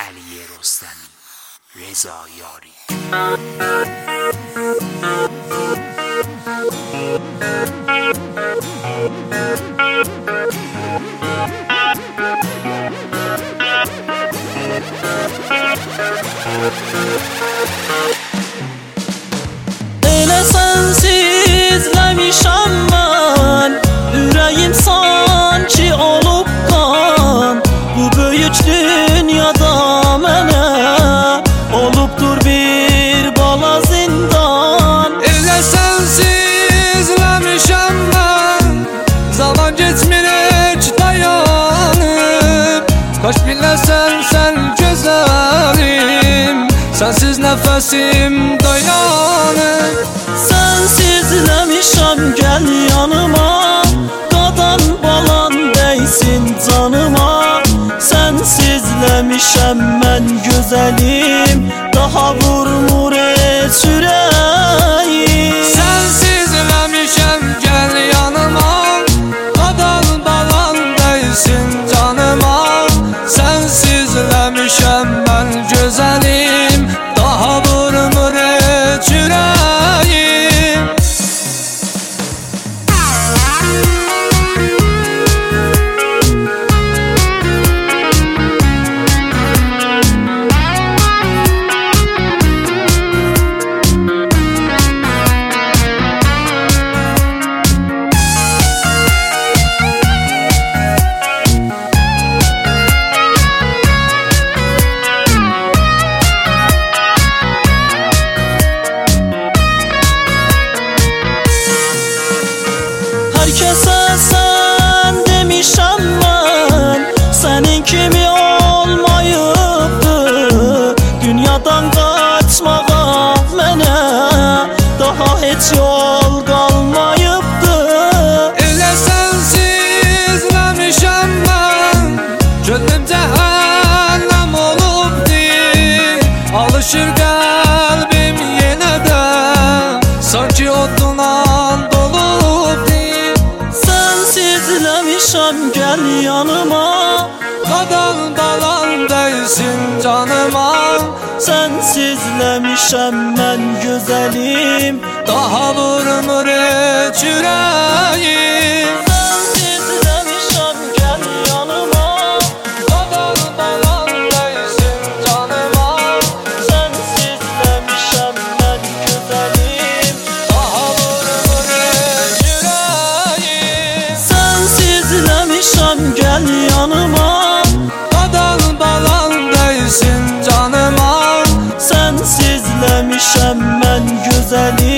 علی رستمی، رضا یاری. Elə sensizləmişəm mən, ürəyim sanki olub qan. Bu böyük dünyada mənə olubdur bir bala zindan. Elə sensizləmişəm mən, zaman geçmir heç dayanıb. Kaç biləsən sən gözəlim, sensiz nəfəsim dayanır. Sensizləmişəm gəl yanıma, qadan balan dəysin canıma. Sensizləmişəm mən gözəlim, daha vurmur heç ürəyim. Sensizləmişəm gəl yanıma, qadan balan dəysin canıma. Sensizləmişəm mən gözəlim, daha vurmur heç ürəyim. Hər kəsə sən demişəm mən, sənin kimi olmayıbdı. Dünyadan qaçmağa mənə daha heç yol qalmayıbdı. Elə sensizləmişəm mən, gönlüm cəhənnəm olubdur. Alışır qəlbim yenə də, sanki odundan dolubdur. Sensizləmişəm gəl yanıma, Qadan balan dəysin canıma. sensizləmişəm mən gözəlim, Daha vurmur heç ürəyim. sensizləmişəm gəl yanıma. Qadan balan dəysin canıma. Sensizləmişəm mən gözəlim, Daha vurmur heç ürəyim. sensizləmişəm gəl yanıma. Qadan balan dəysin canıma. Sensizləmişəm mən gözəlim,